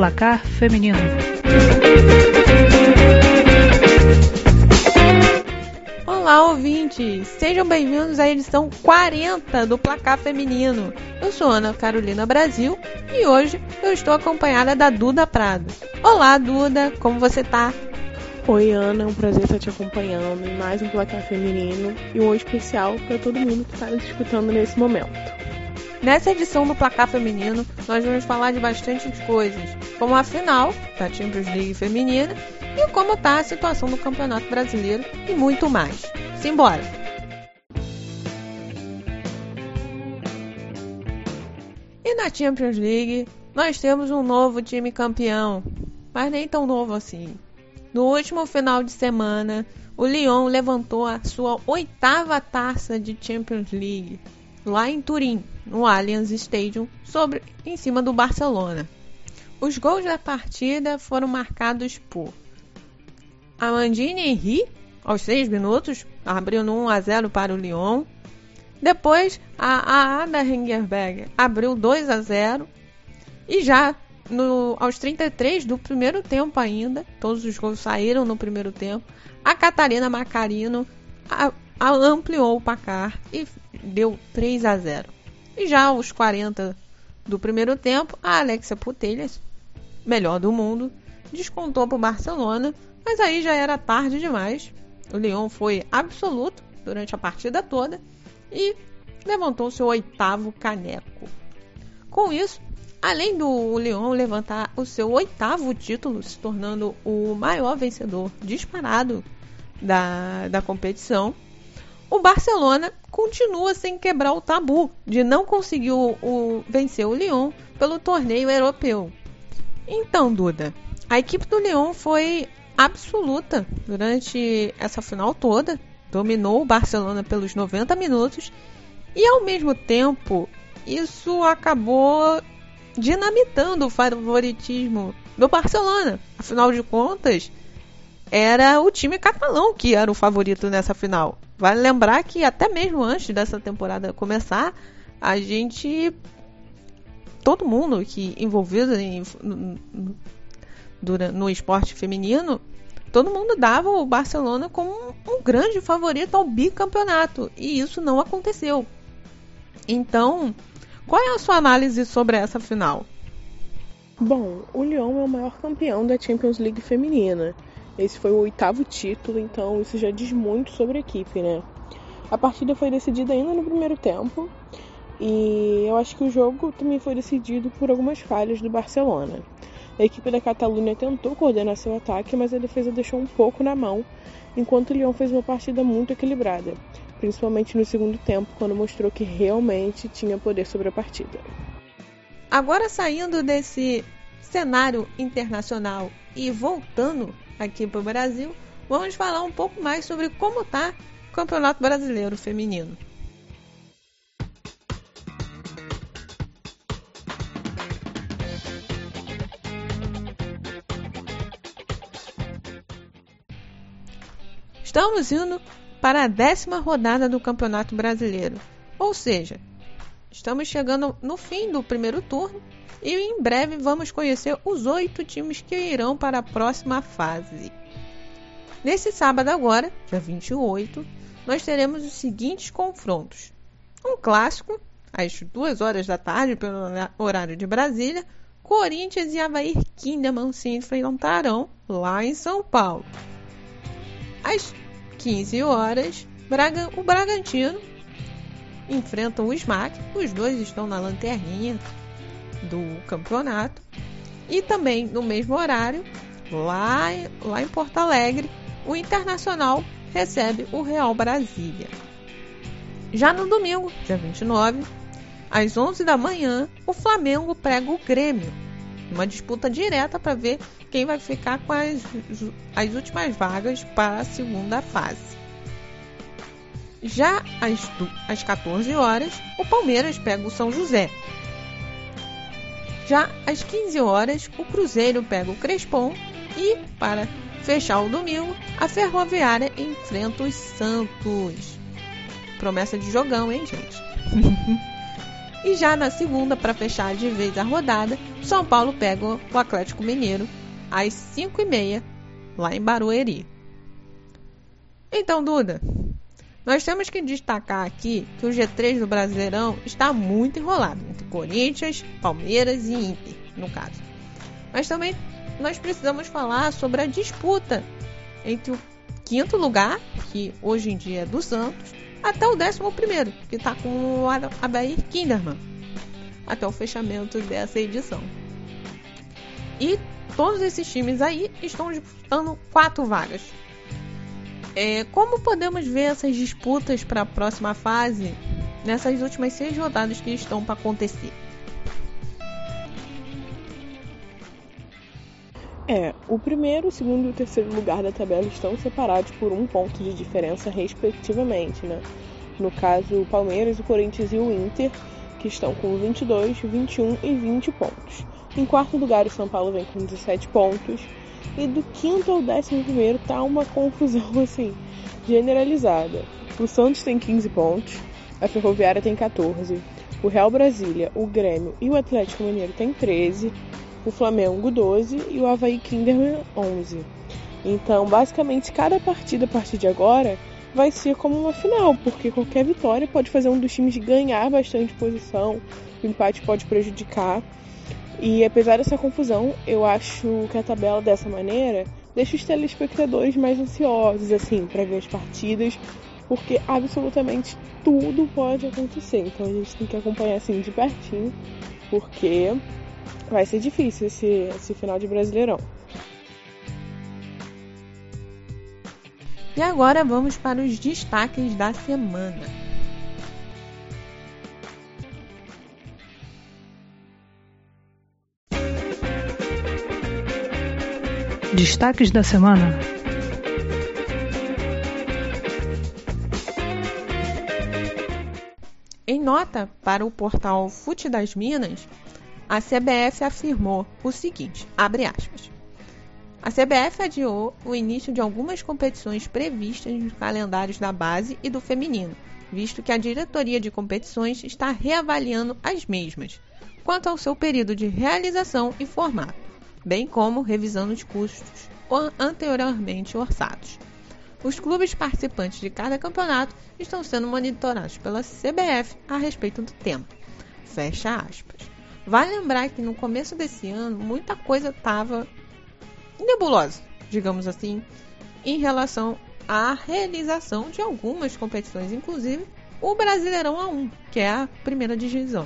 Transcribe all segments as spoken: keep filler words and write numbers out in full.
Placar Feminino. Olá, ouvintes! Sejam bem-vindos à edição quarenta do Placar Feminino. Eu sou Ana Carolina Brasil e hoje eu estou acompanhada da Duda Prado. Olá, Duda! Como você tá? Oi, Ana, é um prazer estar te acompanhando em mais um Placar Feminino e um oi especial para todo mundo que está nos escutando nesse momento. Nessa edição do Placar Feminino, nós vamos falar de bastantes coisas, como a final da Champions League feminina e como está a situação do Campeonato Brasileiro e muito mais. Simbora! E na Champions League, nós temos um novo time campeão, mas nem tão novo assim. No último final de semana, o Lyon levantou a sua oitava taça de Champions League, lá em Turim, no Allianz Stadium, sobre, em cima do Barcelona. Os gols da partida foram marcados por Amandine Henry, aos seis minutos, abriu no um a zero para o Lyon. Depois, a, a Ada Hegerberg abriu dois a zero. E já no, aos trinta e três do primeiro tempo ainda, todos os gols saíram no primeiro tempo, a Catarina Macarino a, a ampliou o placar e deu três a zero. E já aos quarenta do primeiro tempo, a Alexia Putellas, melhor do mundo, descontou para o Barcelona, mas aí já era tarde demais. O Lyon foi absoluto durante a partida toda e levantou seu oitavo caneco. Com isso, além do Lyon levantar o seu oitavo título, se tornando o maior vencedor disparado da, da competição, o Barcelona continua sem quebrar o tabu de não conseguir o, o, vencer o Lyon pelo torneio europeu. Então, Duda, a equipe do Lyon foi absoluta durante essa final toda, dominou o Barcelona pelos noventa minutos e, ao mesmo tempo, isso acabou dinamitando o favoritismo do Barcelona. Afinal de contas, era o time catalão que era o favorito nessa final. Vale lembrar que até mesmo antes dessa temporada começar, a gente, todo mundo que envolvido em, no, no, no esporte feminino, todo mundo dava o Barcelona como um, um grande favorito ao bicampeonato. E isso não aconteceu. Então, qual é a sua análise sobre essa final? Bom, o Lyon é o maior campeão da Champions League feminina. Esse foi o oitavo título, então isso já diz muito sobre a equipe, né? A partida foi decidida ainda no primeiro tempo e eu acho que o jogo também foi decidido por algumas falhas do Barcelona. A equipe da Catalunha tentou coordenar seu ataque, mas a defesa deixou um pouco na mão, enquanto o Lyon fez uma partida muito equilibrada, principalmente no segundo tempo, quando mostrou que realmente tinha poder sobre a partida. Agora, saindo desse cenário internacional e voltando aqui para o Brasil, vamos falar um pouco mais sobre como está o Campeonato Brasileiro Feminino. Estamos indo para a décima rodada do Campeonato Brasileiro, ou seja, estamos chegando no fim do primeiro turno e em breve vamos conhecer os oito times que irão para a próxima fase. Nesse sábado agora, dia vinte e oito, nós teremos os seguintes confrontos. Um clássico, às duas horas da tarde, pelo horário de Brasília, Corinthians e Avaí Kinderman se enfrentarão lá em São Paulo. Às quinze horas, Braga, o Bragantino enfrentam o Smack, os dois estão na lanterninha do campeonato. E também no mesmo horário, lá, lá em Porto Alegre, o Internacional recebe o Real Brasília. Já no domingo, dia vinte e nove, às onze da manhã, o Flamengo prega o Grêmio, uma disputa direta para ver quem vai ficar com as, as últimas vagas para a segunda fase. Já às, às quatorze horas, o Palmeiras pega o São José. Já às quinze horas, o Cruzeiro pega o Crespon e, para fechar o domingo, a Ferroviária enfrenta os Santos. Promessa de jogão, hein, gente? E já na segunda, para fechar de vez a rodada, São Paulo pega o Atlético Mineiro às cinco e meia, lá em Barueri. Então, Duda, nós temos que destacar aqui que o G três do Brasileirão está muito enrolado, entre Corinthians, Palmeiras e Inter, no caso. Mas também nós precisamos falar sobre a disputa entre o quinto lugar, que hoje em dia é do Santos, até o décimo primeiro, que está com o Abair Kinderman, até o fechamento dessa edição. E todos esses times aí estão disputando quatro vagas. É, como podemos ver essas disputas para a próxima fase nessas últimas seis rodadas que estão para acontecer? É, o primeiro, o segundo e o terceiro lugar da tabela estão separados por um ponto de diferença respectivamente, né? No caso, o Palmeiras, o Corinthians e o Inter, que estão com vinte e dois, vinte e um e vinte pontos. Em quarto lugar, o São Paulo vem com dezessete pontos. E do quinto ao décimo primeiro tá uma confusão, assim, generalizada. O Santos tem quinze pontos, a Ferroviária tem quatorze, o Real Brasília, o Grêmio e o Atlético Mineiro tem treze, o Flamengo doze e o Avaí Kinderman onze. Então, basicamente, cada partida a partir de agora vai ser como uma final, porque qualquer vitória pode fazer um dos times ganhar bastante posição, o empate pode prejudicar. E apesar dessa confusão, eu acho que a tabela dessa maneira deixa os telespectadores mais ansiosos, assim, para ver as partidas, porque absolutamente tudo pode acontecer. Então a gente tem que acompanhar assim de pertinho, porque vai ser difícil esse, esse final de Brasileirão. E agora vamos para os destaques da semana. Destaques da semana. Em nota para o portal Fute das Minas, a C B F afirmou o seguinte, abre aspas, a C B F adiou o início de algumas competições previstas nos calendários da base e do feminino, visto que a diretoria de competições está reavaliando as mesmas, quanto ao seu período de realização e formato, bem como revisando os custos anteriormente orçados. Os clubes participantes de cada campeonato estão sendo monitorados pela C B F a respeito do tema. Fecha aspas. Vale lembrar que no começo desse ano muita coisa estava nebulosa, digamos assim, em relação à realização de algumas competições, inclusive o Brasileirão A um, que é a primeira divisão.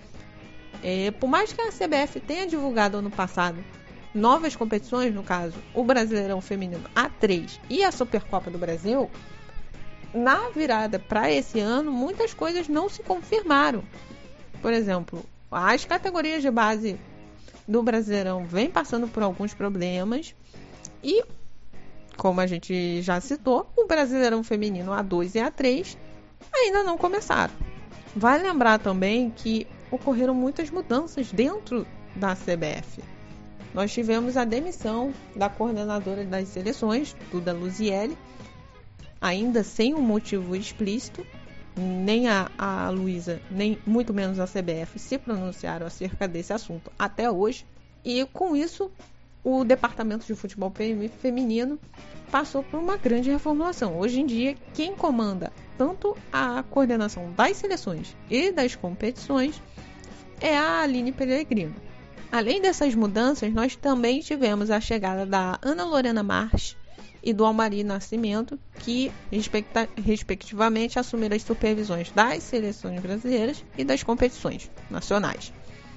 É, por mais que a C B F tenha divulgado ano passado novas competições, no caso, o Brasileirão Feminino A três e a Supercopa do Brasil, na virada para esse ano, muitas coisas não se confirmaram. Por exemplo, as categorias de base do Brasileirão vêm passando por alguns problemas e, como a gente já citou, o Brasileirão Feminino A dois e A três ainda não começaram. Vale lembrar também que ocorreram muitas mudanças dentro da C B F. Nós tivemos a demissão da coordenadora das seleções, Duda Luzielli, ainda sem um motivo explícito. Nem a, a Luísa, nem muito menos a C B F se pronunciaram acerca desse assunto até hoje. E com isso, o departamento de futebol feminino passou por uma grande reformulação. Hoje em dia, quem comanda tanto a coordenação das seleções e das competições é a Aline Pellegrino. Além dessas mudanças, nós também tivemos a chegada da Ana Lorena March e do Almari Nascimento, que respectivamente assumiram as supervisões das seleções brasileiras e das competições nacionais.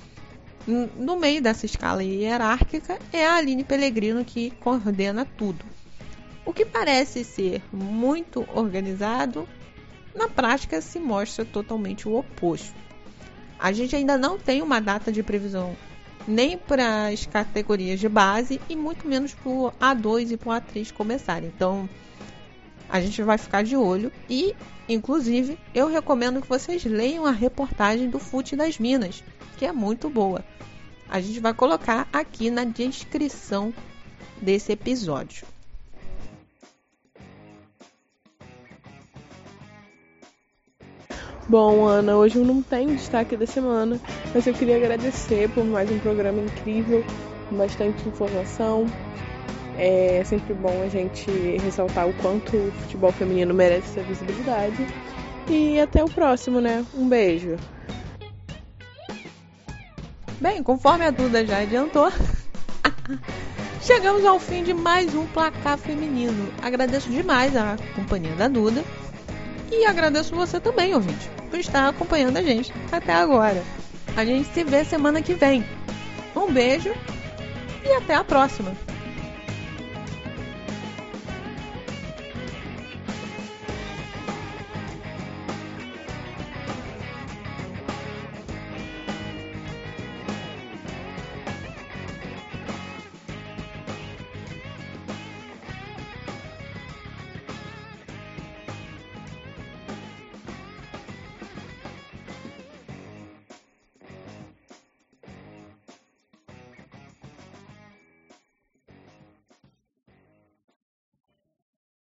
No meio dessa escala hierárquica é a Aline Pellegrino que coordena tudo. O que parece ser muito organizado, na prática se mostra totalmente o oposto. A gente ainda não tem uma data de previsão nem para as categorias de base e muito menos para o A dois e para o A três começarem. Então, a gente vai ficar de olho e, inclusive, eu recomendo que vocês leiam a reportagem do Fute das Minas, que é muito boa. A gente vai colocar aqui na descrição desse episódio. Bom, Ana, hoje eu não tenho destaque da semana, mas eu queria agradecer por mais um programa incrível, com bastante informação. É sempre bom a gente ressaltar o quanto o futebol feminino merece essa visibilidade. E até o próximo, né? Um beijo. Bem, conforme a Duda já adiantou, chegamos ao fim de mais um Placar Feminino. Agradeço demais a companhia da Duda e agradeço você também, ouvinte, por estar acompanhando a gente até agora. A gente se vê semana que vem. Um beijo e até a próxima!